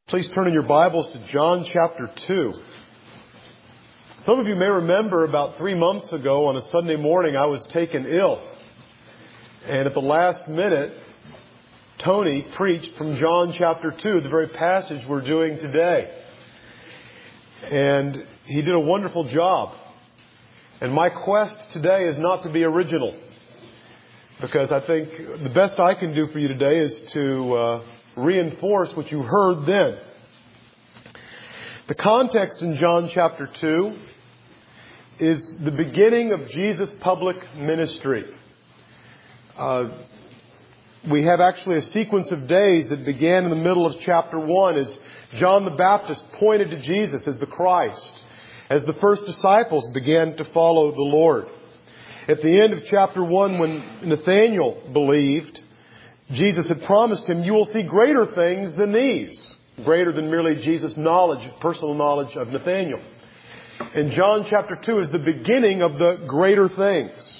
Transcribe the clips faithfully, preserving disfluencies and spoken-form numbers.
Please turn in your Bibles to John chapter two. Some of you may remember about three months ago on a Sunday morning I was taken ill. And at the last minute, Tony preached from John chapter two, the very passage we're doing today. And he did a wonderful job. And my quest today is not to be original. Because I think the best I can do for you today is to uh, reinforce what you heard then. The context in John chapter two is the beginning of Jesus' public ministry. Uh, we have actually a sequence of days that began in the middle of chapter one as John the Baptist pointed to Jesus as the Christ, as the first disciples began to follow the Lord. At the end of chapter one, when Nathanael believed, Jesus had promised him, you will see greater things than these. Greater than merely Jesus' knowledge, personal knowledge of Nathanael. And John chapter two is the beginning of the greater things.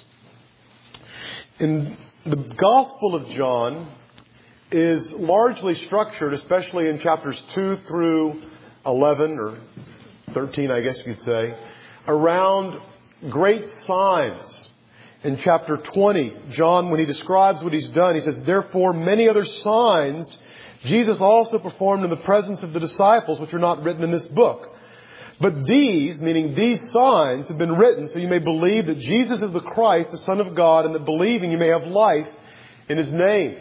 In the Gospel of John is largely structured, especially in chapters two through eleven, or thirteen, I guess you could say, around great signs. In chapter twenty, John, when he describes what he's done, he says, therefore many other signs Jesus also performed in the presence of the disciples, which are not written in this book. But these, meaning these signs, have been written so you may believe that Jesus is the Christ, the Son of God, and that believing you may have life in His name.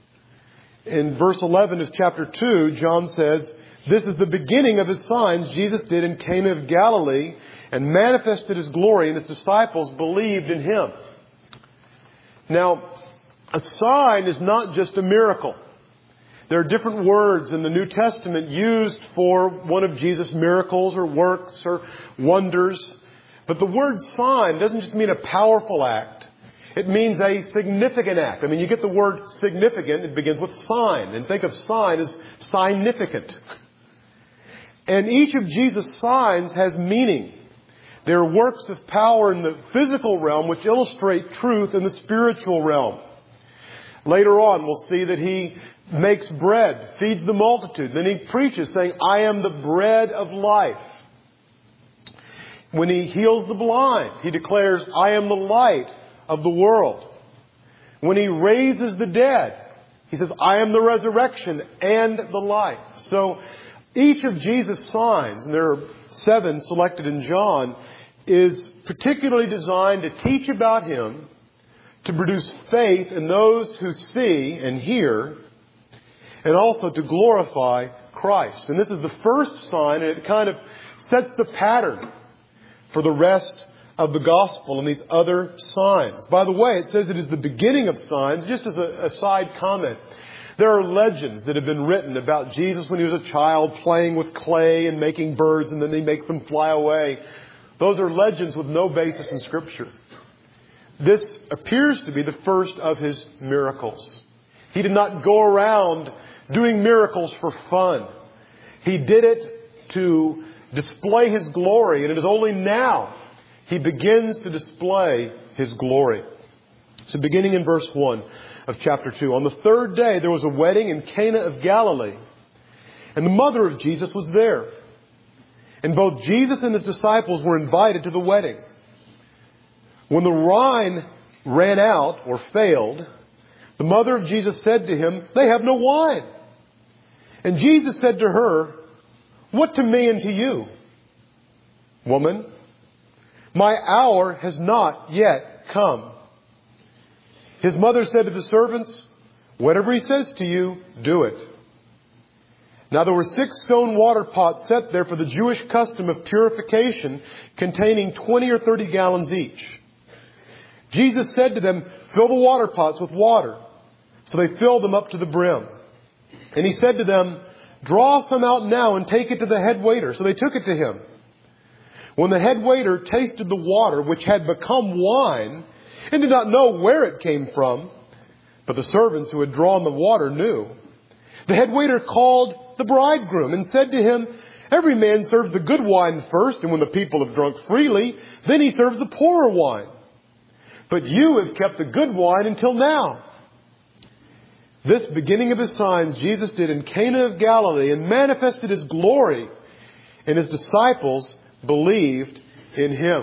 In verse eleven of chapter two, John says, this is the beginning of His signs Jesus did in Cana of Galilee and manifested His glory, and His disciples believed in Him. Now, a sign is not just a miracle. There are different words in the New Testament used for one of Jesus' miracles or works or wonders. But the word sign doesn't just mean a powerful act. It means a significant act. I mean, you get the word significant, it begins with sign. And think of sign as significant. And each of Jesus' signs has meaning. They're works of power in the physical realm which illustrate truth in the spiritual realm. Later on, we'll see that He makes bread, feeds the multitude. Then He preaches saying, I am the bread of life. When He heals the blind, He declares, I am the light of the world. When He raises the dead, He says, I am the resurrection and the life. So each of Jesus' signs, and there are seven selected in John, is particularly designed to teach about Him, to produce faith in those who see and hear, and also to glorify Christ. And this is the first sign, and it kind of sets the pattern for the rest of the gospel and these other signs. By the way, it says it is the beginning of signs. Just as a, a side comment, there are legends that have been written about Jesus when He was a child playing with clay and making birds, and then He makes them fly away. Those are legends with no basis in Scripture. This appears to be the first of His miracles. He did not go around doing miracles for fun. He did it to display His glory, and it is only now He begins to display His glory. So beginning in verse one of chapter two. On the third day there was a wedding in Cana of Galilee, and the mother of Jesus was there. And both Jesus and His disciples were invited to the wedding. When the wine ran out or failed, the mother of Jesus said to Him, they have no wine. And Jesus said to her, what to me and to you? Woman, my hour has not yet come. His mother said to the servants, whatever He says to you, do it. Now there were six stone water pots set there for the Jewish custom of purification, containing twenty or thirty gallons each. Jesus said to them, fill the water pots with water. So they filled them up to the brim. And He said to them, draw some out now and take it to the head waiter. So they took it to Him. When the head waiter tasted the water, which had become wine, and did not know where it came from, but the servants who had drawn the water knew, the head waiter called the bridegroom and said to him, every man serves the good wine first, and when the people have drunk freely, then he serves the poorer wine. But you have kept the good wine until now. This beginning of His signs Jesus did in Cana of Galilee and manifested His glory, and His disciples believed in Him.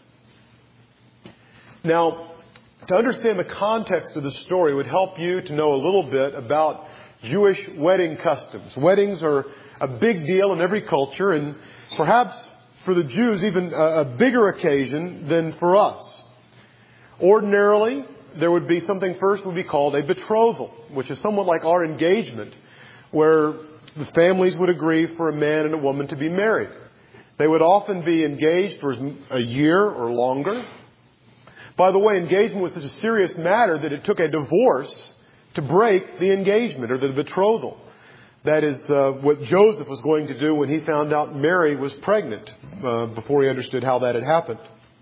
Now, to understand the context of the story would help you to know a little bit about Jewish wedding customs. Weddings are a big deal in every culture, and perhaps for the Jews even a, a bigger occasion than for us. Ordinarily, there would be something first would be called a betrothal, which is somewhat like our engagement, where the families would agree for a man and a woman to be married. They would often be engaged for a year or longer. By the way, engagement was such a serious matter that it took a divorce to break the engagement or the betrothal. That is uh, what Joseph was going to do when he found out Mary was pregnant, uh, before he understood how that had happened.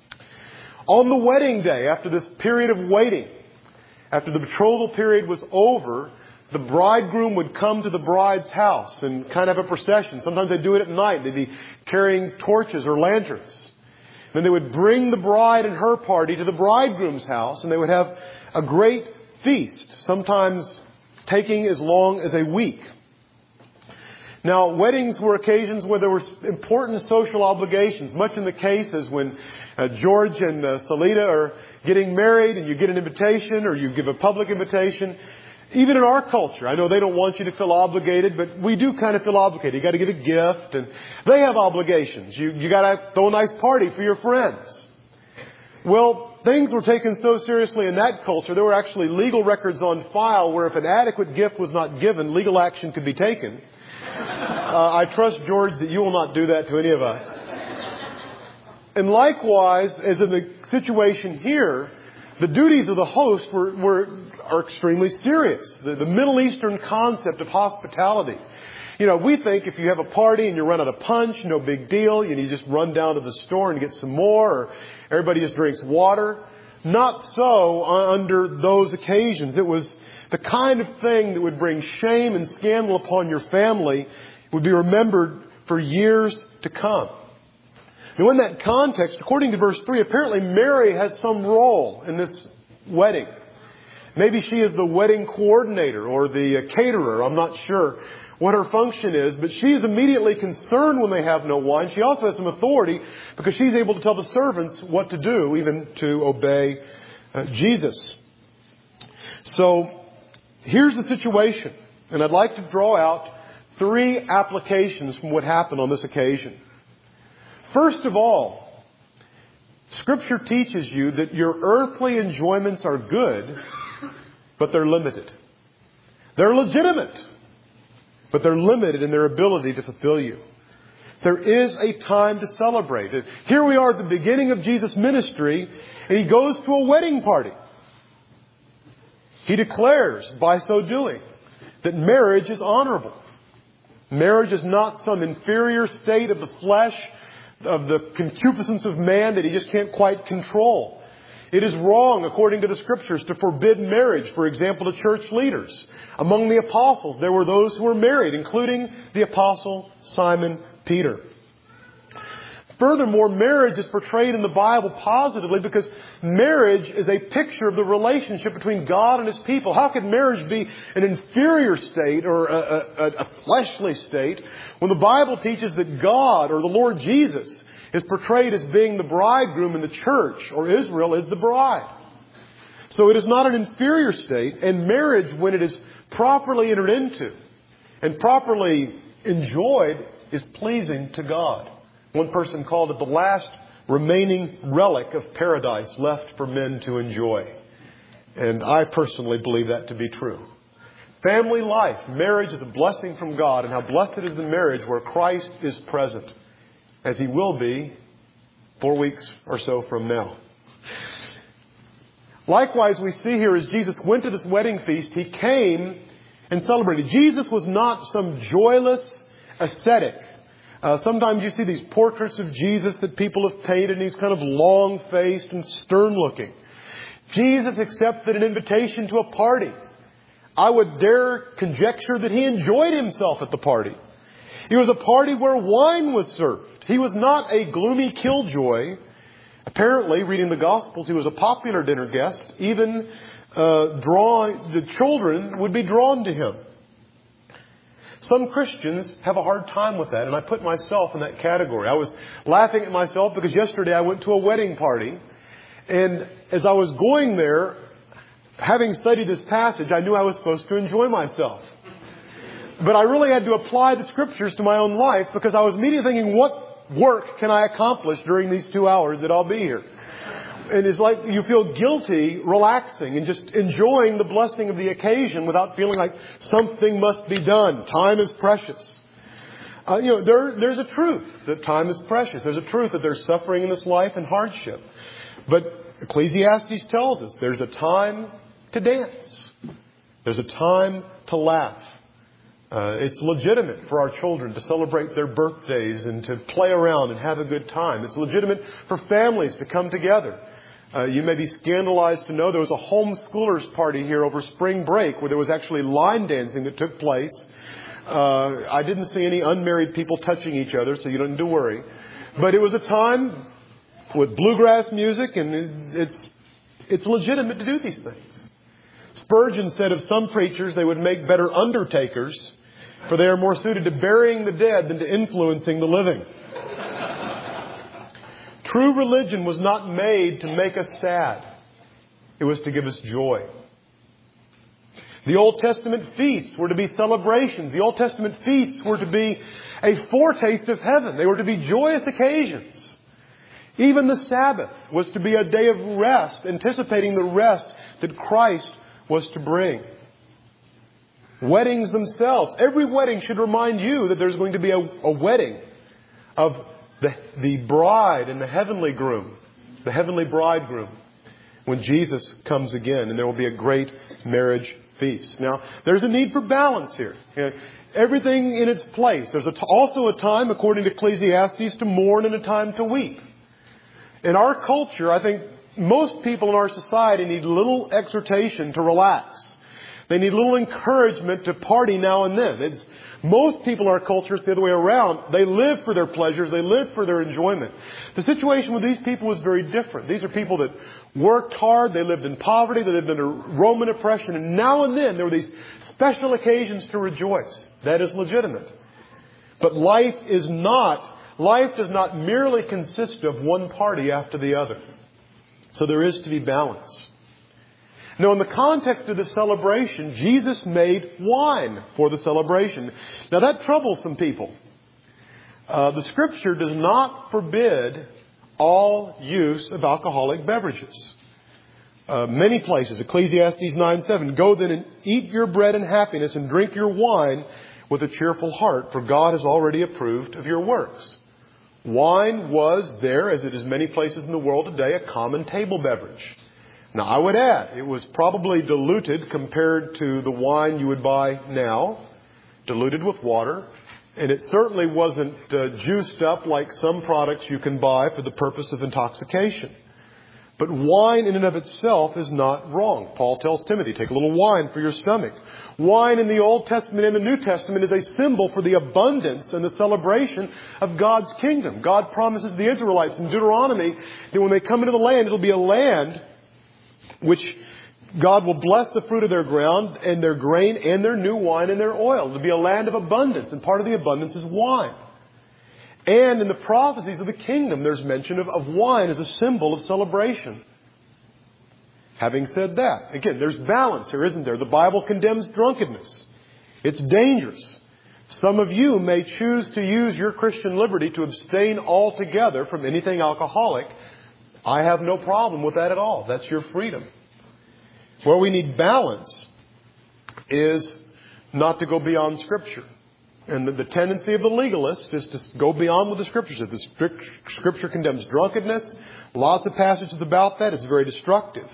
On the wedding day, after this period of waiting, after the betrothal period was over, the bridegroom would come to the bride's house and kind of have a procession. Sometimes they'd do it at night. They'd be carrying torches or lanterns. Then they would bring the bride and her party to the bridegroom's house, and they would have a great feast, sometimes taking as long as a week. Now, weddings were occasions where there were important social obligations, much in the case as when uh, George and uh, Salida are getting married and you get an invitation or you give a public invitation. Even in our culture, I know they don't want you to feel obligated, but we do kind of feel obligated. You got to give a gift, and they have obligations. You you got to throw a nice party for your friends. Well, things were taken so seriously in that culture, there were actually legal records on file where if an adequate gift was not given, legal action could be taken. Uh, I trust, George, that you will not do that to any of us. And likewise, as in the situation here, the duties of the host were, were are extremely serious. The, the Middle Eastern concept of hospitality. You know, we think if you have a party and you run out of punch, no big deal. You, know, you just run down to the store and get some more, or everybody just drinks water. Not so under those occasions. It was the kind of thing that would bring shame and scandal upon your family, would be remembered for years to come. Now, in that context, according to verse three, apparently Mary has some role in this wedding. Maybe she is the wedding coordinator or the caterer. I'm not sure what her function is, but she's immediately concerned when they have no wine. She also has some authority because she's able to tell the servants what to do, even to obey uh, Jesus. So here's the situation, and I'd like to draw out three applications from what happened on this occasion. First of all, Scripture teaches you that your earthly enjoyments are good, but they're limited. They're legitimate, but they're limited in their ability to fulfill you. There is a time to celebrate. Here we are at the beginning of Jesus' ministry, and He goes to a wedding party. He declares, by so doing, that marriage is honorable. Marriage is not some inferior state of the flesh, of the concupiscence of man that he just can't quite control. It is wrong, according to the Scriptures, to forbid marriage, for example, to church leaders. Among the apostles, there were those who were married, including the apostle Simon Peter. Furthermore, marriage is portrayed in the Bible positively because marriage is a picture of the relationship between God and His people. How could marriage be an inferior state or a, a, a fleshly state when the Bible teaches that God or the Lord Jesus is portrayed as being the bridegroom and the church or Israel is the bride? So it is not an inferior state, and marriage, when it is properly entered into and properly enjoyed, is pleasing to God. One person called it the last remaining relic of paradise left for men to enjoy. And I personally believe that to be true. Family life, marriage is a blessing from God. And how blessed is the marriage where Christ is present, as He will be four weeks or so from now. Likewise, we see here as Jesus went to this wedding feast, He came and celebrated. Jesus was not some joyless ascetic. Uh, sometimes you see these portraits of Jesus that people have painted, and He's kind of long-faced and stern-looking. Jesus accepted an invitation to a party. I would dare conjecture that He enjoyed Himself at the party. It was a party where wine was served. He was not a gloomy killjoy. Apparently, reading the Gospels, He was a popular dinner guest, even uh, drawing, the children would be drawn to Him. Some Christians have a hard time with that, and I put myself in that category. I was laughing at myself because yesterday I went to a wedding party, and as I was going there, having studied this passage, I knew I was supposed to enjoy myself. But I really had to apply the Scriptures to my own life because I was immediately thinking, what work can I accomplish during these two hours that I'll be here? And it's like you feel guilty relaxing and just enjoying the blessing of the occasion without feeling like something must be done. Time is precious. Uh, you know, there, there's a truth that time is precious. There's a truth that there's suffering in this life and hardship. But Ecclesiastes tells us there's a time to dance. There's a time to laugh. Uh, it's legitimate for our children to celebrate their birthdays and to play around and have a good time. It's legitimate for families to come together. Uh, you may be scandalized to know there was a homeschoolers party here over spring break where there was actually line dancing that took place. Uh, I didn't see any unmarried people touching each other, so you don't need to worry. But it was a time with bluegrass music, and it's it's legitimate to do these things. Spurgeon said of some preachers they would make better undertakers, for they are more suited to burying the dead than to influencing the living. True religion was not made to make us sad. It was to give us joy. The Old Testament feasts were to be celebrations. The Old Testament feasts were to be a foretaste of heaven. They were to be joyous occasions. Even the Sabbath was to be a day of rest, anticipating the rest that Christ was to bring. Weddings themselves. Every wedding should remind you that there's going to be a, a wedding of the, the bride and the heavenly groom, the heavenly bridegroom, when Jesus comes again, and there will be a great marriage feast. Now, there's a need for balance here. You know, everything in its place. There's a t- also a time, according to Ecclesiastes, to mourn and a time to weep. In our culture, I think most people in our society need little exhortation to relax. They need a little encouragement to party now and then. It's, most people in our culture is the other way around. They live for their pleasures. They live for their enjoyment. The situation with these people was very different. These are people that worked hard. They lived in poverty. They lived under Roman oppression. And now and then there were these special occasions to rejoice. That is legitimate. But life is not, life does not merely consist of one party after the other. So there is to be balance. Now, in the context of this celebration, Jesus made wine for the celebration. Now, that troubles some people. Uh, the Scripture does not forbid all use of alcoholic beverages. Uh, many places, Ecclesiastes nine seven, go then and eat your bread in happiness and drink your wine with a cheerful heart, for God has already approved of your works. Wine was there, as it is many places in the world today, a common table beverage. Now, I would add, it was probably diluted compared to the wine you would buy now, diluted with water. And it certainly wasn't uh, juiced up like some products you can buy for the purpose of intoxication. But wine in and of itself is not wrong. Paul tells Timothy, take a little wine for your stomach. Wine in the Old Testament and the New Testament is a symbol for the abundance and the celebration of God's kingdom. God promises the Israelites in Deuteronomy that when they come into the land, it'll be a land which God will bless the fruit of their ground and their grain and their new wine and their oil. It'll be a land of abundance, and part of the abundance is wine. And in the prophecies of the kingdom, there's mention of, of wine as a symbol of celebration. Having said that, again, there's balance here, isn't there? The Bible condemns drunkenness. It's dangerous. Some of you may choose to use your Christian liberty to abstain altogether from anything alcoholic. I have no problem with that at all. That's your freedom. Where we need balance is not to go beyond Scripture. And the, the tendency of the legalist is to go beyond what the Scripture says. The strict, Scripture condemns drunkenness. Lots of passages about that. It's very destructive.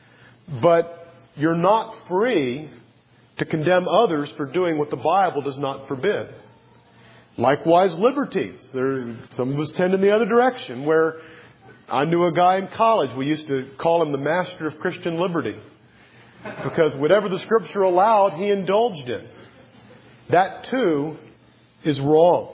But you're not free to condemn others for doing what the Bible does not forbid. Likewise, liberties. There, some of us tend in the other direction, where I knew a guy in college. We used to call him the master of Christian liberty, because whatever the Scripture allowed, he indulged in. That too is wrong.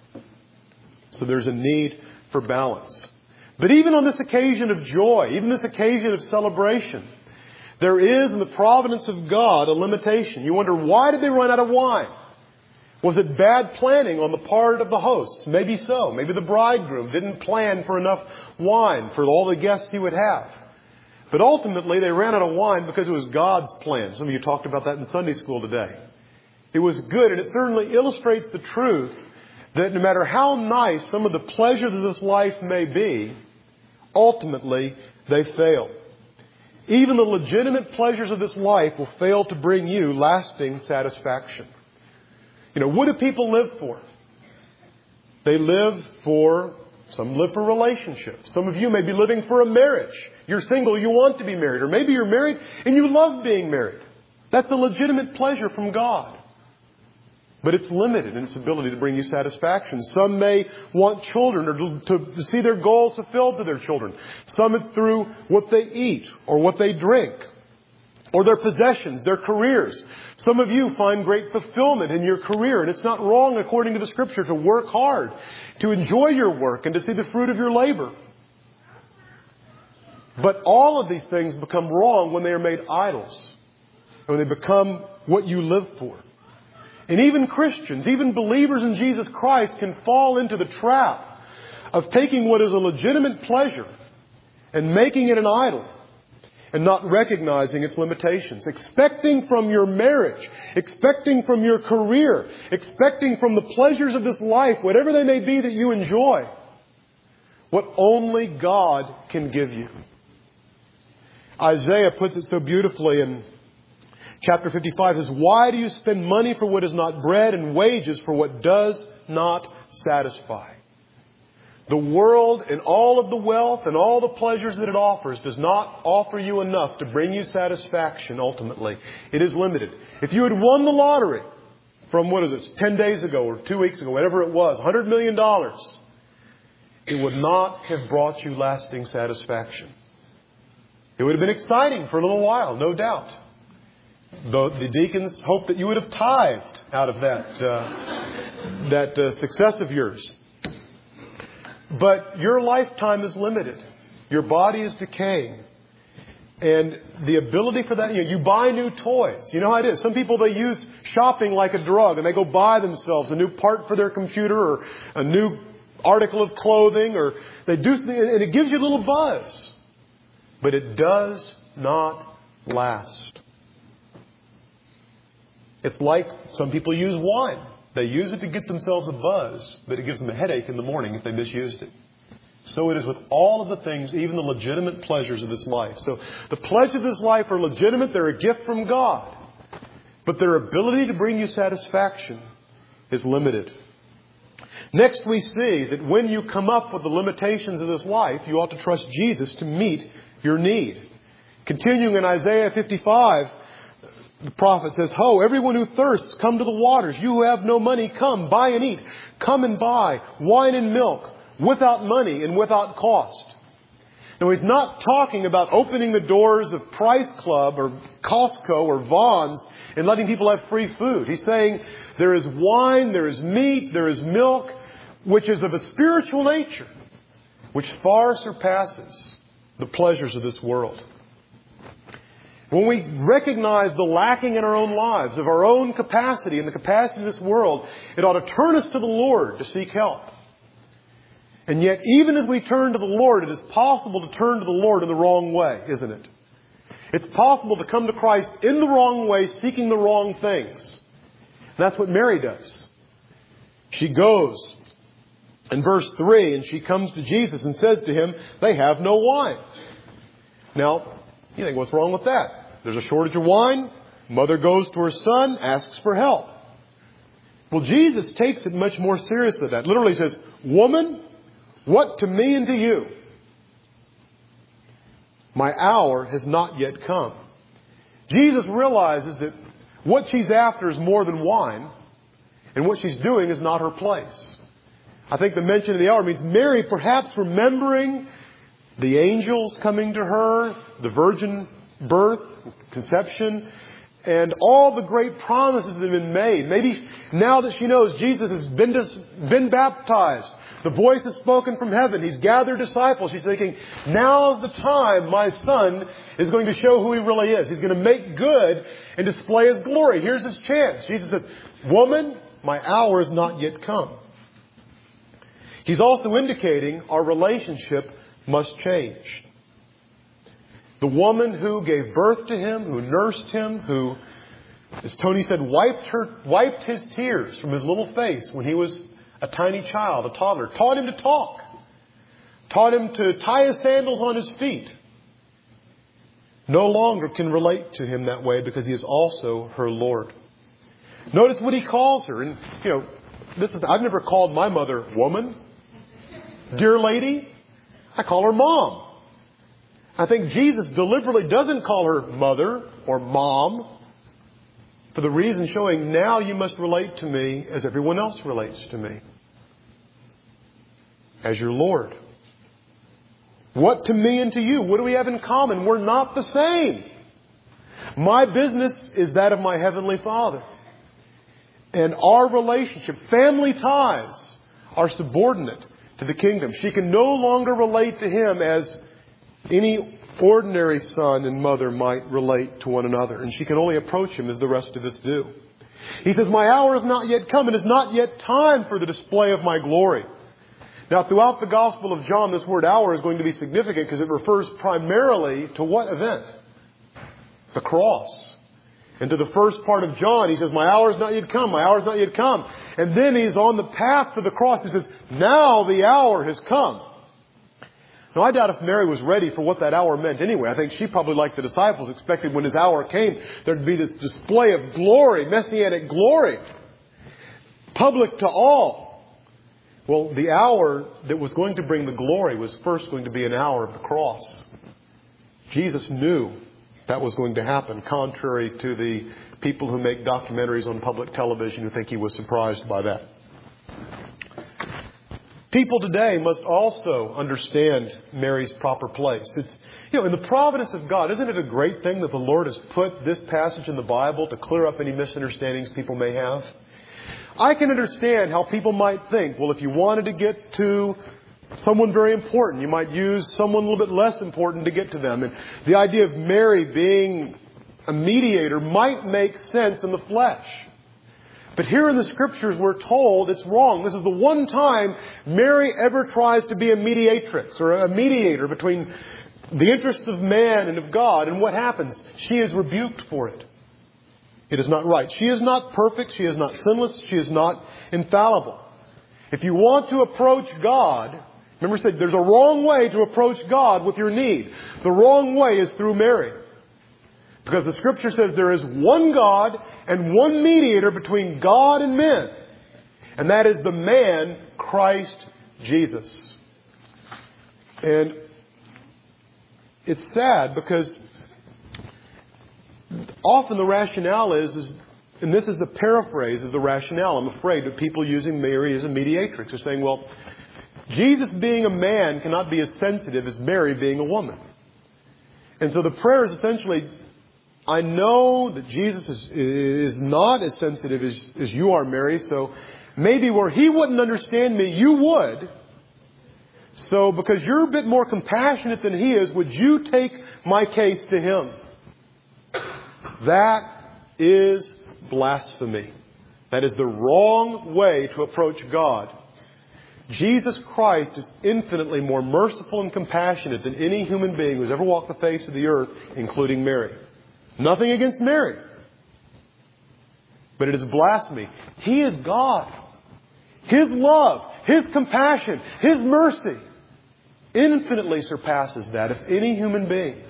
So there's a need for balance. But even on this occasion of joy, even this occasion of celebration, There is in the providence of God a limitation. You wonder, why did they run out of wine? Was it bad planning on the part of the hosts? Maybe so. Maybe the bridegroom didn't plan for enough wine for all the guests he would have. But ultimately, they ran out of wine because it was God's plan. Some of you talked about that in Sunday school today. It was good, and it certainly illustrates the truth that no matter how nice some of the pleasures of this life may be, ultimately, they fail. Even the legitimate pleasures of this life will fail to bring you lasting satisfaction. You know, what do people live for? They live for, some live for relationships. Some of you may be living for a marriage. You're single, you want to be married. Or maybe you're married and you love being married. That's a legitimate pleasure from God. But it's limited in its ability to bring you satisfaction. Some may want children or to, to see their goals fulfilled to their children. Some it's through what they eat or what they drink or their possessions, their careers. Some of you find great fulfillment in your career, and it's not wrong, according to the Scripture, to work hard, to enjoy your work, and to see the fruit of your labor. But all of these things become wrong when they are made idols, when they become what you live for. And even Christians, even believers in Jesus Christ, can fall into the trap of taking what is a legitimate pleasure and making it an idol, and not recognizing its limitations. Expecting from your marriage, expecting from your career, expecting from the pleasures of this life, whatever they may be that you enjoy, what only God can give you. Isaiah puts it so beautifully in chapter fifty-five. It says, "Why do you spend money for what is not bread and wages for what does not satisfy?" The world and all of the wealth and all the pleasures that it offers does not offer you enough to bring you satisfaction ultimately. It is limited. If you had won the lottery from, what is it, ten days ago or two weeks ago, whatever it was, one hundred million dollars, it would not have brought you lasting satisfaction. It would have been exciting for a little while, no doubt. The, the deacons hoped that you would have tithed out of that, uh, that uh, success of yours. But your lifetime is limited. Your body is decaying. And the ability for that, you know, you buy new toys. You know how it is. Some people, they use shopping like a drug, and they go buy themselves a new part for their computer or a new article of clothing, or they do something, and it gives you a little buzz. But it does not last. It's like some people use wine. They use it to get themselves a buzz, but it gives them a headache in the morning if they misused it. So it is with all of the things, even the legitimate pleasures of this life. So the pleasures of this life are legitimate. They're a gift from God. But their ability to bring you satisfaction is limited. Next, we see that when you come up with the limitations of this life, you ought to trust Jesus to meet your need. Continuing in Isaiah fifty-five, the prophet says, "Ho, everyone who thirsts, come to the waters. You who have no money, come, buy and eat. Come and buy wine and milk without money and without cost." Now, he's not talking about opening the doors of Price Club or Costco or Vons and letting people have free food. He's saying there is wine, there is meat, there is milk, which is of a spiritual nature, which far surpasses the pleasures of this world. When we recognize the lacking in our own lives, of our own capacity and the capacity of this world, it ought to turn us to the Lord to seek help. And yet, even as we turn to the Lord, it is possible to turn to the Lord in the wrong way, isn't it? It's possible to come to Christ in the wrong way, seeking the wrong things. And that's what Mary does. She goes in verse three, and she comes to Jesus and says to him, "They have no wine." Now, you think, what's wrong with that? There's a shortage of wine. Mother goes to her son, asks for help. Well, Jesus takes it much more seriously than that. Literally says, "Woman, what to me and to you? My hour has not yet come." Jesus realizes that what she's after is more than wine, and what she's doing is not her place. I think the mention of the hour means Mary perhaps remembering the angels coming to her, the virgin birth, conception, and all the great promises that have been made. Maybe now that she knows Jesus has been, been baptized, The voice is spoken from heaven. He's gathered disciples. He's thinking, now's the time my son is going to show who he really is. He's going to make good and display his glory. Here's his chance. Jesus says, woman, my hour is not yet come. He's also indicating our relationship must change. The woman who gave birth to him, who nursed him, who, as Tony said, wiped her, wiped his tears from his little face when he was a tiny child, a toddler, taught him to talk, taught him to tie his sandals on his feet, no longer can relate to him that way because he is also her Lord. Notice what he calls her. And, you know, this is, I've never called my mother woman, dear lady. I call her mom. I think Jesus deliberately doesn't call her mother or mom for the reason showing now you must relate to me as everyone else relates to me. As your Lord. What to me and to you? What do we have in common? We're not the same. My business is that of my Heavenly Father. And our relationship, family ties, are subordinate to the kingdom. She can no longer relate to Him as any ordinary son and mother might relate to one another. And she can only approach Him as the rest of us do. He says, my hour is not yet come. It is not yet time for the display of my glory. Now, throughout the Gospel of John, this word hour is going to be significant because it refers primarily to what event? The cross. And to the first part of John, he says, my hour is not yet come. My hour is not yet come. And then he's on the path to the cross. He says, now the hour has come. Now, I doubt if Mary was ready for what that hour meant anyway. I think she probably, like the disciples, expected when his hour came, there'd be this display of glory, messianic glory, public to all. Well, the hour that was going to bring the glory was first going to be an hour of the cross. Jesus knew that was going to happen, contrary to the people who make documentaries on public television who think He was surprised by that. People today must also understand Mary's proper place. It's, you know, in the providence of God, isn't it a great thing that the Lord has put this passage in the Bible to clear up any misunderstandings people may have? I can understand how people might think, well, if you wanted to get to someone very important, you might use someone a little bit less important to get to them. And the idea of Mary being a mediator might make sense in the flesh. But here in the Scriptures, we're told it's wrong. This is the one time Mary ever tries to be a mediatrix or a mediator between the interests of man and of God. And what happens? She is rebuked for it. It is not right. She is not perfect. She is not sinless. She is not infallible. If you want to approach God, remember I said there's a wrong way to approach God with your need. The wrong way is through Mary. Because the Scripture says there is one God and one mediator between God and men. And that is the man, Christ Jesus. And it's sad because often the rationale is, is, and this is a paraphrase of the rationale, I'm afraid, of people using Mary as a mediatrix. They're saying, well, Jesus being a man cannot be as sensitive as Mary being a woman. And so the prayer is essentially, I know that Jesus is, is not as sensitive as, as you are, Mary, so maybe where He wouldn't understand me, you would. So because you're a bit more compassionate than He is, would you take my case to Him? That is blasphemy. That is the wrong way to approach God. Jesus Christ is infinitely more merciful and compassionate than any human being who's ever walked the face of the earth, including Mary. Nothing against Mary. But it is blasphemy. He is God. His love, His compassion, His mercy infinitely surpasses that of any human being.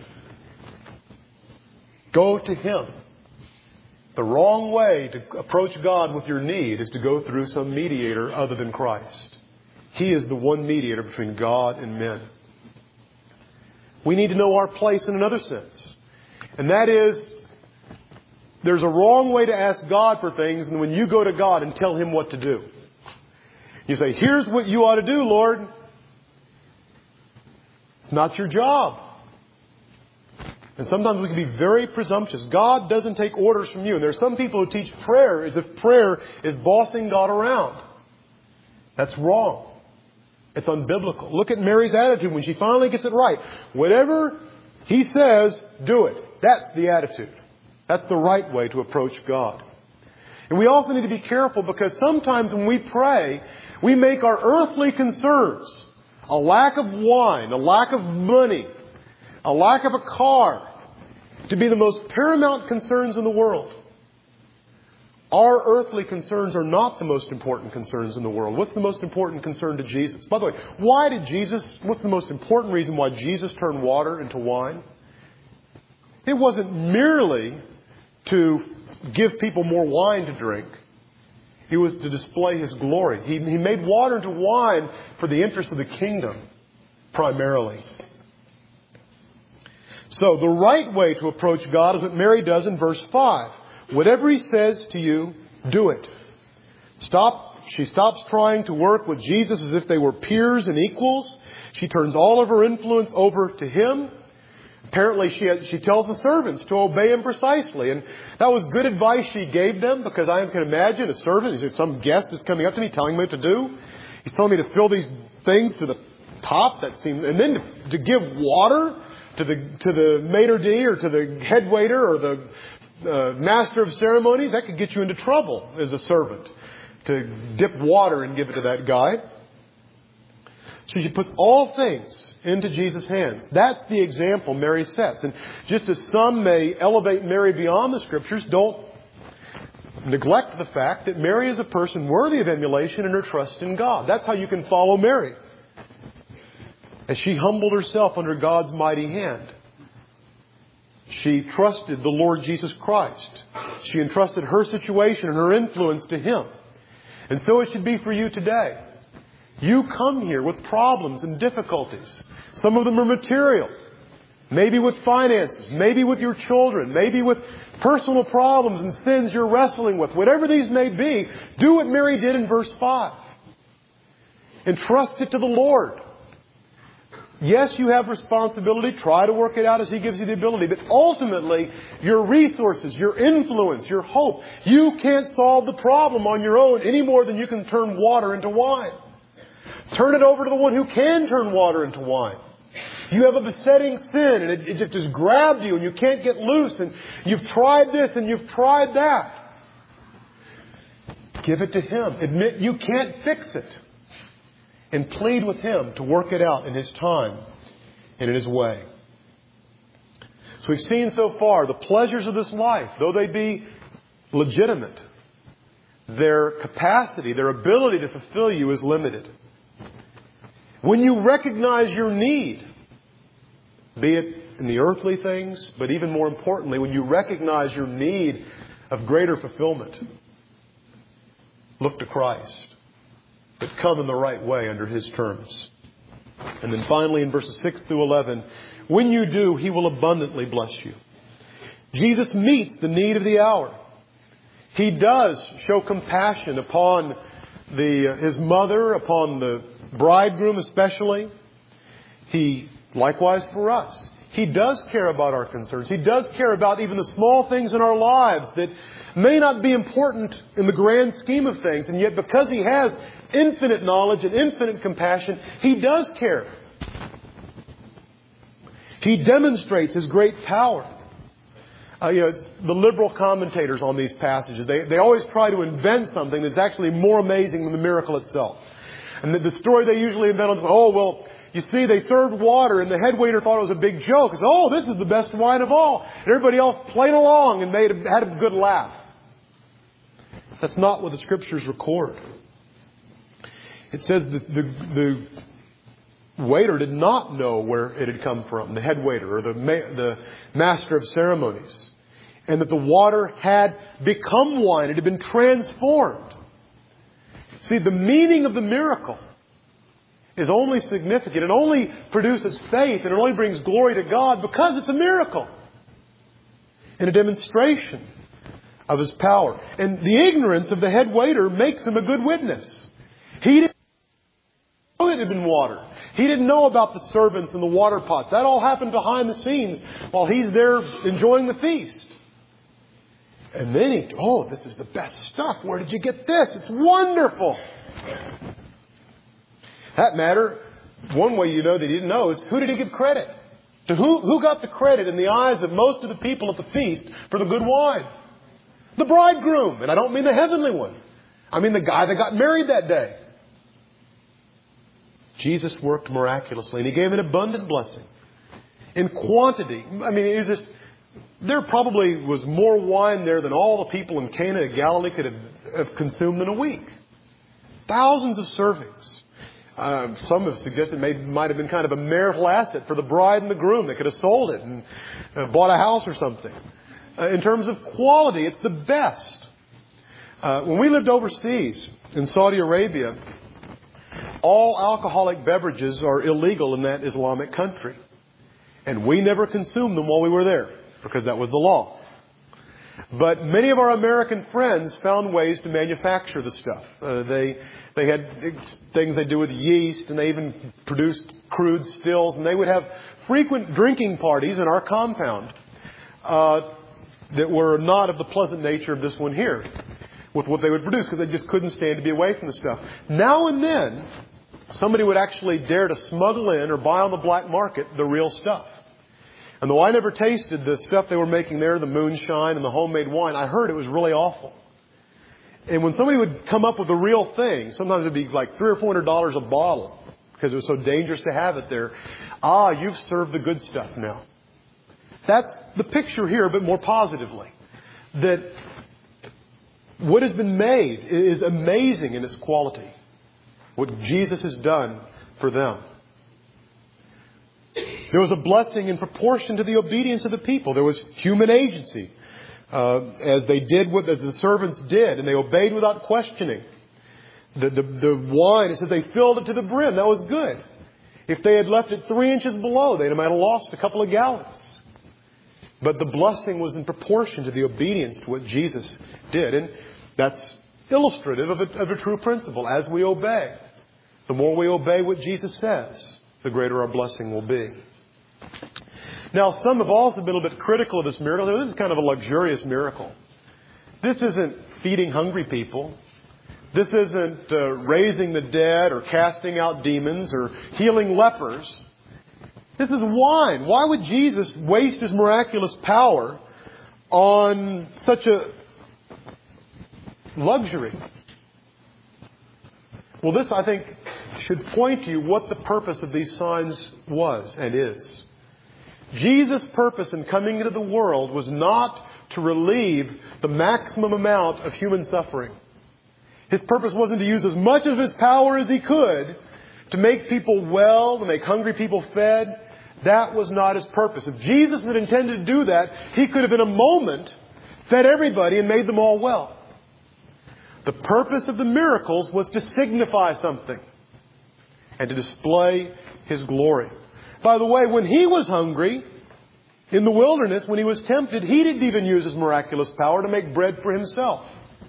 Go to Him. The wrong way to approach God with your need is to go through some mediator other than Christ. He is the one mediator between God and men. We need to know our place in another sense. And that is, there's a wrong way to ask God for things, and when you go to God and tell Him what to do. You say, here's what you ought to do, Lord. It's not your job. And sometimes we can be very presumptuous. God doesn't take orders from you. And there are some people who teach prayer as if prayer is bossing God around. That's wrong. It's unbiblical. Look at Mary's attitude when she finally gets it right. Whatever He says, do it. That's the attitude. That's the right way to approach God. And we also need to be careful because sometimes when we pray, we make our earthly concerns, a lack of wine, a lack of money, a lack of a car, to be the most paramount concerns in the world. Our earthly concerns are not the most important concerns in the world. What's the most important concern to Jesus? By the way, why did Jesus, what's the most important reason why Jesus turned water into wine? It wasn't merely to give people more wine to drink. It was to display His glory. He, he made water into wine for the interest of the kingdom, primarily. So the right way to approach God is what Mary does in verse five. Whatever He says to you, do it. Stop. She stops trying to work with Jesus as if they were peers and equals. She turns all of her influence over to Him. Apparently she has, she tells the servants to obey Him precisely. And that was good advice she gave them, because I can imagine a servant, some guest is coming up to me telling me what to do. He's telling me to fill these things to the top, that seems, and then to, to give water to the to the maitre d' or to the head waiter or the uh, master of ceremonies. That could get you into trouble as a servant, to dip water and give it to that guy. So she puts all things into Jesus' hands. That's the example Mary sets. And just as some may elevate Mary beyond the Scriptures, don't neglect the fact that Mary is a person worthy of emulation in her trust in God. That's how you can follow Mary. As she humbled herself under God's mighty hand, she trusted the Lord Jesus Christ. She entrusted her situation and her influence to Him. And so it should be for you today. You come here with problems and difficulties. Some of them are material. Maybe with finances. Maybe with your children. Maybe with personal problems and sins you're wrestling with. Whatever these may be, do what Mary did in verse five. Entrust it to the Lord. Yes, you have responsibility. Try to work it out as He gives you the ability. But ultimately, your resources, your influence, your hope, you can't solve the problem on your own any more than you can turn water into wine. Turn it over to the one who can turn water into wine. You have a besetting sin and it, it just has grabbed you and you can't get loose, and you've tried this and you've tried that. Give it to Him. Admit you can't fix it. And plead with Him to work it out in His time and in His way. So we've seen so far the pleasures of this life, though they be legitimate, their capacity, their ability to fulfill you is limited. When you recognize your need, be it in the earthly things, but even more importantly, when you recognize your need of greater fulfillment, look to Christ. But come in the right way under His terms. And then finally in verses six through eleven, when you do, He will abundantly bless you. Jesus meets the need of the hour. He does show compassion upon the His mother, upon the bridegroom especially. He, likewise for us, He does care about our concerns. He does care about even the small things in our lives that may not be important in the grand scheme of things. And yet because He has infinite knowledge and infinite compassion, He does care. He demonstrates His great power. Uh, you know, it's the liberal commentators on these passages, they, they always try to invent something that's actually more amazing than the miracle itself. And the, the story they usually invent is, oh, well, you see, they served water and the head waiter thought it was a big joke. He said, oh, this is the best wine of all. And everybody else played along and made a, had a good laugh. That's not what the Scriptures record. It says that the, the waiter did not know where it had come from, the head waiter or the, ma- the master of ceremonies. And that the water had become wine. It had been transformed. See, the meaning of the miracle is only significant. It only produces faith and it only brings glory to God because it's a miracle and a demonstration of His power. And the ignorance of the head waiter makes him a good witness. He didn't know it had been water. He didn't know about the servants and the water pots. That all happened behind the scenes while he's there enjoying the feast. And then he, oh, this is the best stuff. Where did you get this? It's wonderful. That matter, one way you know that he didn't know is, who did he give credit? To who, who got the credit in the eyes of most of the people at the feast for the good wine? The bridegroom. And I don't mean the heavenly one. I mean the guy that got married that day. Jesus worked miraculously, and he gave an abundant blessing. In quantity. I mean, it was just, there probably was more wine there than all the people in Cana of Galilee could have, have consumed in a week. Thousands of servings. Uh, some have suggested it may, might have been kind of a marital asset for the bride and the groom. They could have sold it and uh, bought a house or something. Uh, in terms of quality, it's the best. Uh, when we lived overseas in Saudi Arabia, all alcoholic beverages are illegal in that Islamic country. And we never consumed them while we were there, because that was the law. But many of our American friends found ways to manufacture the stuff. Uh, they they had things they do with yeast, and they even produced crude stills. And they would have frequent drinking parties in our compound uh, that were not of the pleasant nature of this one here, with what they would produce, because they just couldn't stand to be away from the stuff. Now and then, somebody would actually dare to smuggle in or buy on the black market the real stuff. And though I never tasted the stuff they were making there, the moonshine and the homemade wine, I heard it was really awful. And when somebody would come up with the real thing, sometimes it would be like three or four hundred dollars a bottle, because it was so dangerous to have it there. Ah, you've served the good stuff now. That's the picture here, but more positively. That what has been made is amazing in its quality. What Jesus has done for them. There was a blessing in proportion to the obedience of the people. There was human agency. Uh, as they did what the servants did, and they obeyed without questioning. The, the, the wine, it said they filled it to the brim. That was good. If they had left it three inches below, they might have lost a couple of gallons. But the blessing was in proportion to the obedience to what Jesus did. And that's illustrative of a, of a true principle. As we obey, the more we obey what Jesus says, the greater our blessing will be. Now, some have also been a little bit critical of this miracle. This is kind of a luxurious miracle. This isn't feeding hungry people. This isn't uh, raising the dead or casting out demons or healing lepers. This is wine. Why would Jesus waste His miraculous power on such a luxury? Well, this, I think, should point to you what the purpose of these signs was and is. Jesus' purpose in coming into the world was not to relieve the maximum amount of human suffering. His purpose wasn't to use as much of His power as He could to make people well, to make hungry people fed. That was not His purpose. If Jesus had intended to do that, He could have in a moment fed everybody and made them all well. The purpose of the miracles was to signify something and to display His glory. By the way, when He was hungry in the wilderness, when He was tempted, He didn't even use His miraculous power to make bread for Himself.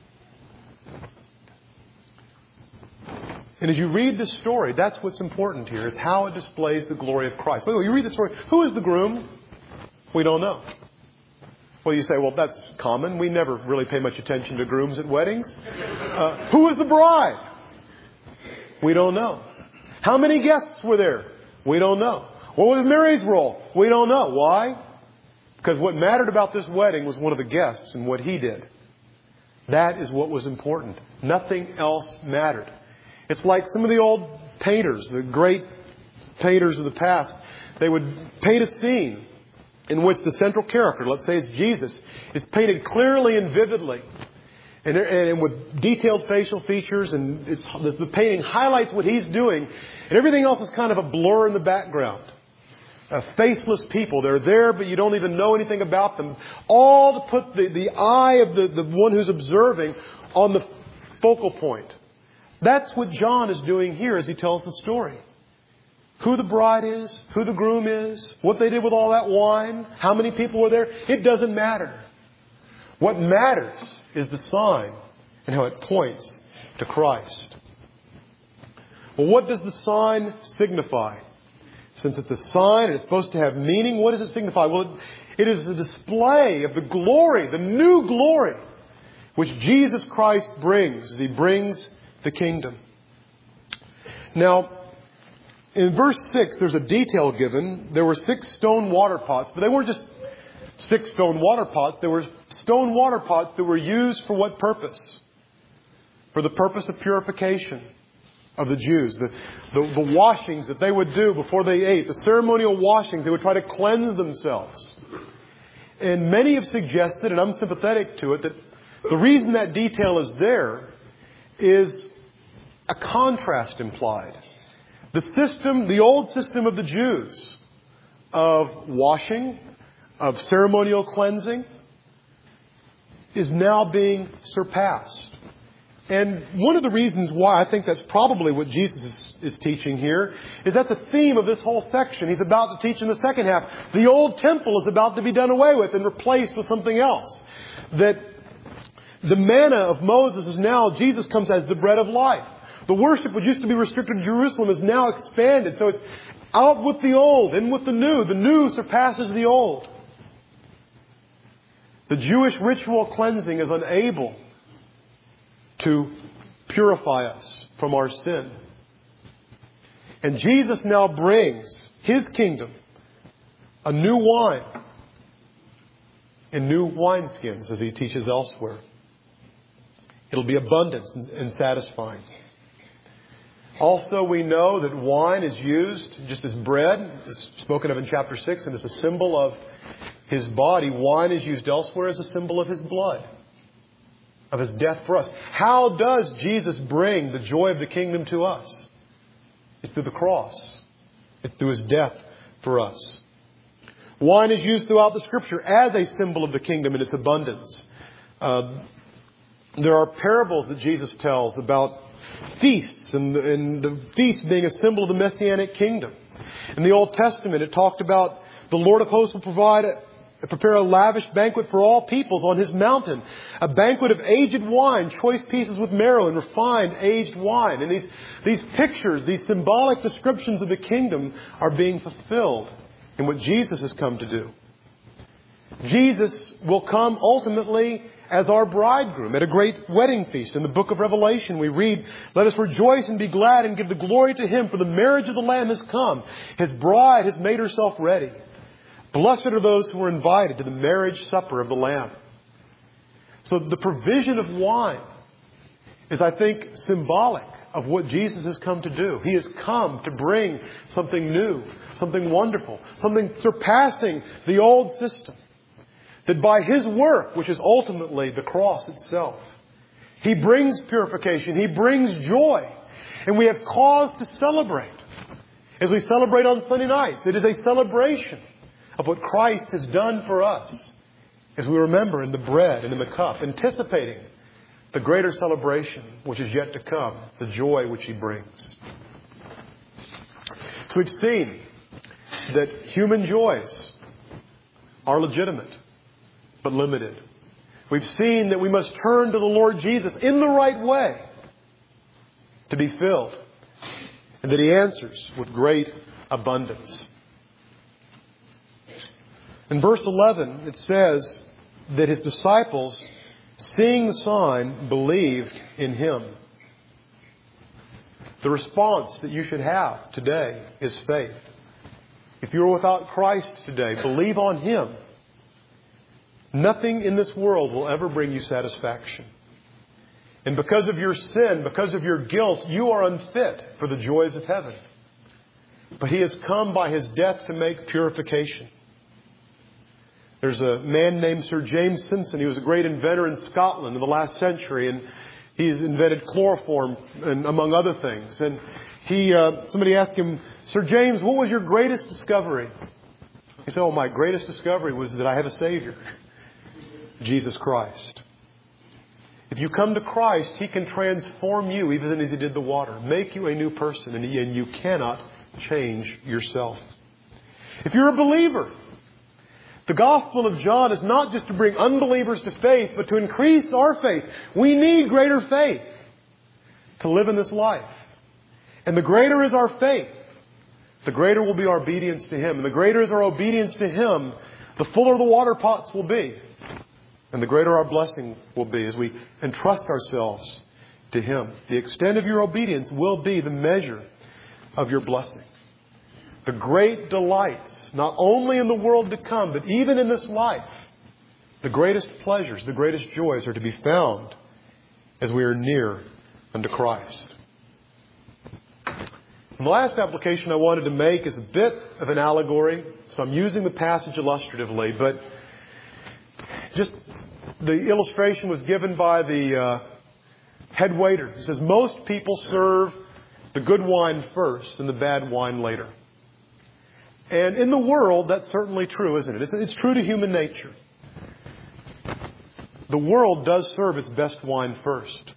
And as you read this story, that's what's important here, is how it displays the glory of Christ. By the way, you read the story, who is the groom? We don't know. Well, you say, well, that's common. We never really pay much attention to grooms at weddings. Uh, who is the bride? We don't know. How many guests were there? We don't know. What was Mary's role? We don't know. Why? Because what mattered about this wedding was one of the guests and what he did. That is what was important. Nothing else mattered. It's like some of the old painters, the great painters of the past. They would paint a scene in which the central character, let's say it's Jesus, is painted clearly and vividly. And, and with detailed facial features, and it's, the painting highlights what He's doing, and everything else is kind of a blur in the background. Uh, faceless people. They're there, but you don't even know anything about them. All to put the, the eye of the, the one who's observing on the focal point. That's what John is doing here as he tells the story. Who the bride is, who the groom is, what they did with all that wine, how many people were there, it doesn't matter. What matters is the sign and how it points to Christ. Well, what does the sign signify? Since it's a sign and it's supposed to have meaning, what does it signify? Well, it is a display of the glory, the new glory, which Jesus Christ brings as He brings the kingdom. Now, in verse six, there's a detail given. There were six stone water pots, but they weren't just six stone water pots. There were stone water pots that were used for what purpose? For the purpose of purification of the Jews. The, the, the washings that they would do before they ate. The ceremonial washings. They would try to cleanse themselves. And many have suggested, and I'm sympathetic to it, that the reason that detail is there is a contrast implied. The system, the old system of the Jews of washing, of ceremonial cleansing, is now being surpassed. And one of the reasons why I think that's probably what Jesus is, is teaching here is that the theme of this whole section he's about to teach in the second half. The old temple is about to be done away with and replaced with something else. That the manna of Moses is now, Jesus comes as the bread of life. The worship which used to be restricted to Jerusalem is now expanded. So it's out with the old, in with the new. The new surpasses the old. The Jewish ritual cleansing is unable to purify us from our sin. And Jesus now brings His kingdom, a new wine, in new wineskins, as He teaches elsewhere. It'll be abundant and satisfying. Also, we know that wine is used just as bread, is spoken of in chapter six, and as a symbol of His body. Wine is used elsewhere as a symbol of His blood, of His death for us. How does Jesus bring the joy of the kingdom to us? It's through the cross. It's through His death for us. Wine is used throughout the Scripture as a symbol of the kingdom and its abundance. Uh, there are parables that Jesus tells about feasts, and, and the feast being a symbol of the Messianic kingdom. In the Old Testament, it talked about the Lord of hosts will provide a, prepare a lavish banquet for all peoples on His mountain. A banquet of aged wine, choice pieces with marrow and refined aged wine. And these, these pictures, these symbolic descriptions of the kingdom are being fulfilled in what Jesus has come to do. Jesus will come ultimately as our bridegroom at a great wedding feast. In the book of Revelation we read, "Let us rejoice and be glad and give the glory to Him, for the marriage of the Lamb has come. His bride has made herself ready. Blessed are those who are invited to the marriage supper of the Lamb." So the provision of wine is, I think, symbolic of what Jesus has come to do. He has come to bring something new, something wonderful, something surpassing the old system. That by His work, which is ultimately the cross itself, He brings purification. He brings joy. And we have cause to celebrate. As we celebrate on Sunday nights, it is a celebration of what Christ has done for us. As we remember in the bread and in the cup, anticipating the greater celebration which is yet to come, the joy which He brings. So we've seen that human joys are legitimate, but limited. We've seen that we must turn to the Lord Jesus in the right way to be filled, and that He answers with great abundance. In verse eleven, it says that His disciples, seeing the sign, believed in Him. The response that you should have today is faith. If you're without Christ today, believe on Him. Nothing in this world will ever bring you satisfaction. And because of your sin, because of your guilt, you are unfit for the joys of heaven. But He has come by His death to make purification. There's a man named Sir James Simpson. He was a great inventor in Scotland in the last century, and he's invented chloroform, and among other things. And he, uh, somebody asked him, "Sir James, what was your greatest discovery?" He said, "Oh, my greatest discovery was that I have a Savior, Jesus Christ." If you come to Christ, He can transform you even as He did the water, make you a new person, and you cannot change yourself. If you're a believer, the Gospel of John is not just to bring unbelievers to faith, but to increase our faith. We need greater faith to live in this life. And the greater is our faith, the greater will be our obedience to Him. And the greater is our obedience to Him, the fuller the water pots will be. And the greater our blessing will be as we entrust ourselves to Him. The extent of your obedience will be the measure of your blessing. the great delights, not only in the world to come, but even in this life, the greatest pleasures, the greatest joys are to be found as we are near unto Christ. And the last application I wanted to make is a bit of an allegory. So I'm using the passage illustratively, but just the illustration was given by the uh, head waiter. He says, most people serve the good wine first and the bad wine later. And in the world, that's certainly true, isn't it? It's, it's true to human nature. The world does serve its best wine first.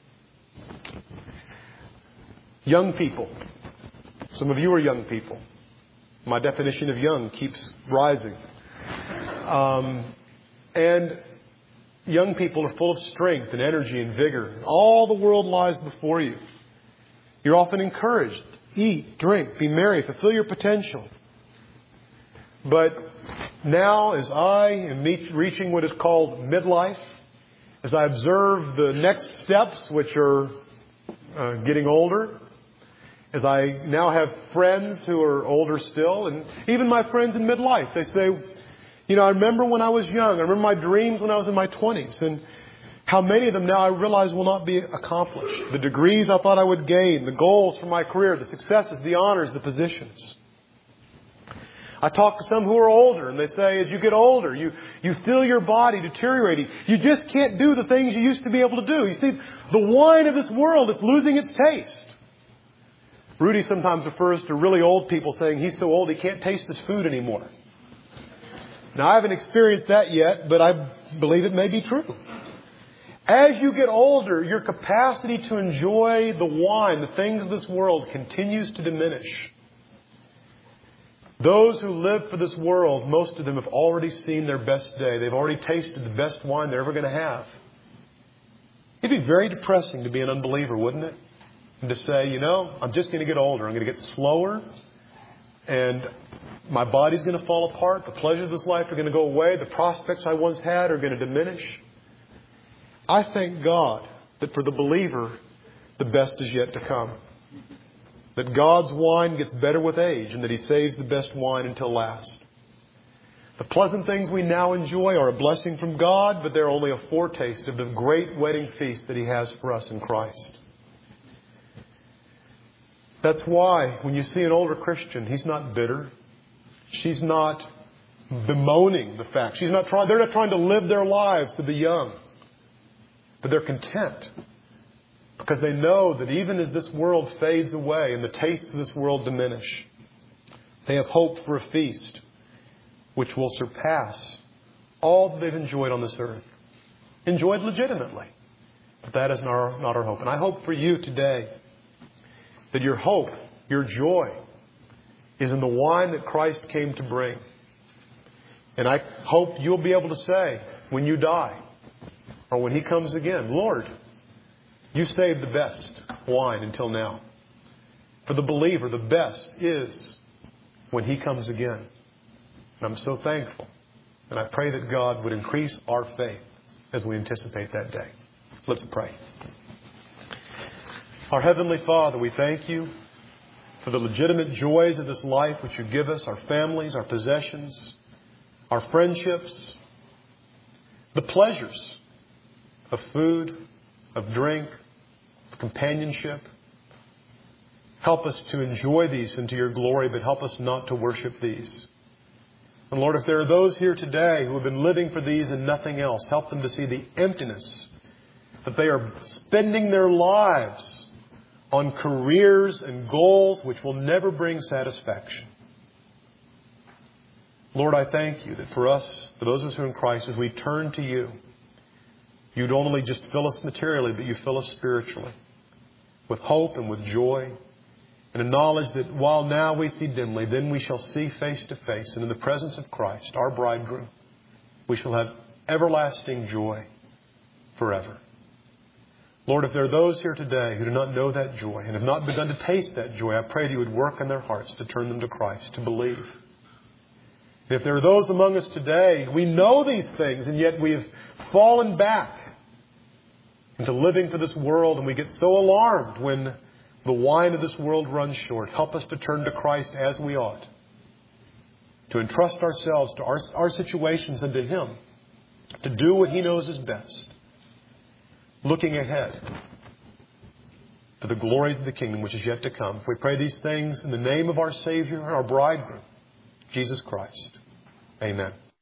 Young people. Some of you are young people. My definition of young keeps rising. Um, and young people are full of strength and energy and vigor. All the world lies before you. You're often encouraged. Eat, drink, be merry, fulfill your potential. But now, as I am meet, reaching what is called midlife, as I observe the next steps, which are uh, getting older, as I now have friends who are older still, and even my friends in midlife, they say, you know, I remember when I was young, I remember my dreams when I was in my twenties, and how many of them now I realize will not be accomplished. The degrees I thought I would gain, the goals for my career, the successes, the honors, the positions. I talk to some who are older, and they say, as you get older, you, you feel your body deteriorating. You just can't do the things you used to be able to do. You see, the wine of this world is losing its taste. Rudy sometimes refers to really old people saying he's so old he can't taste his food anymore. Now, I haven't experienced that yet, but I believe it may be true. As you get older, your capacity to enjoy the wine, the things of this world, continues to diminish. Those who live for this world, most of them have already seen their best day. They've already tasted the best wine they're ever going to have. It'd be very depressing to be an unbeliever, wouldn't it? And to say, you know, I'm just going to get older. I'm going to get slower. And my body's going to fall apart. The pleasures of this life are going to go away. The prospects I once had are going to diminish. I thank God that for the believer, the best is yet to come. That God's wine gets better with age and that He saves the best wine until last. The pleasant things we now enjoy are a blessing from God, but they're only a foretaste of the great wedding feast that He has for us in Christ. That's why when you see an older Christian, he's not bitter. She's not bemoaning the fact. She's not trying, they're not trying to live their lives to the young. But they're content. Because they know that even as this world fades away and the tastes of this world diminish, they have hope for a feast which will surpass all that they've enjoyed on this earth. Enjoyed legitimately. But that is not our, not our hope. And I hope for you today that your hope, your joy, is in the wine that Christ came to bring. And I hope you'll be able to say when you die or when He comes again, Lord, You saved the best wine until now. For the believer, the best is when He comes again. And I'm so thankful. And I pray that God would increase our faith as we anticipate that day. Let's pray. Our Heavenly Father, we thank You for the legitimate joys of this life which You give us, our families, our possessions, our friendships, the pleasures of food, of drink, of companionship. Help us to enjoy these into Your glory, but help us not to worship these. And Lord, if there are those here today who have been living for these and nothing else, help them to see the emptiness that they are spending their lives on careers and goals which will never bring satisfaction. Lord, I thank You that for us, for those of us who are in Christ, as we turn to You, You'd only just fill us materially, but You fill us spiritually with hope and with joy and a knowledge that while now we see dimly, then we shall see face to face. And in the presence of Christ, our bridegroom, we shall have everlasting joy forever. Lord, if there are those here today who do not know that joy and have not begun to taste that joy, I pray that You would work in their hearts to turn them to Christ, to believe. And if there are those among us today, we know these things and yet we have fallen back into living for this world, and we get so alarmed when The wine of this world runs short. Help us to turn to Christ as we ought. To entrust ourselves to our, our situations and to Him. To do what He knows is best. Looking ahead to the glories of the kingdom which is yet to come. We pray these things in the name of our Savior and our bridegroom, Jesus Christ. Amen.